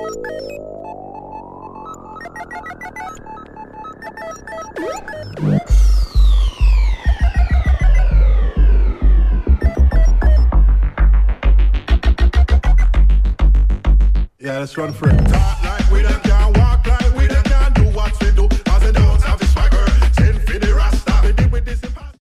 Yeah, let's run for it. Talk like we don't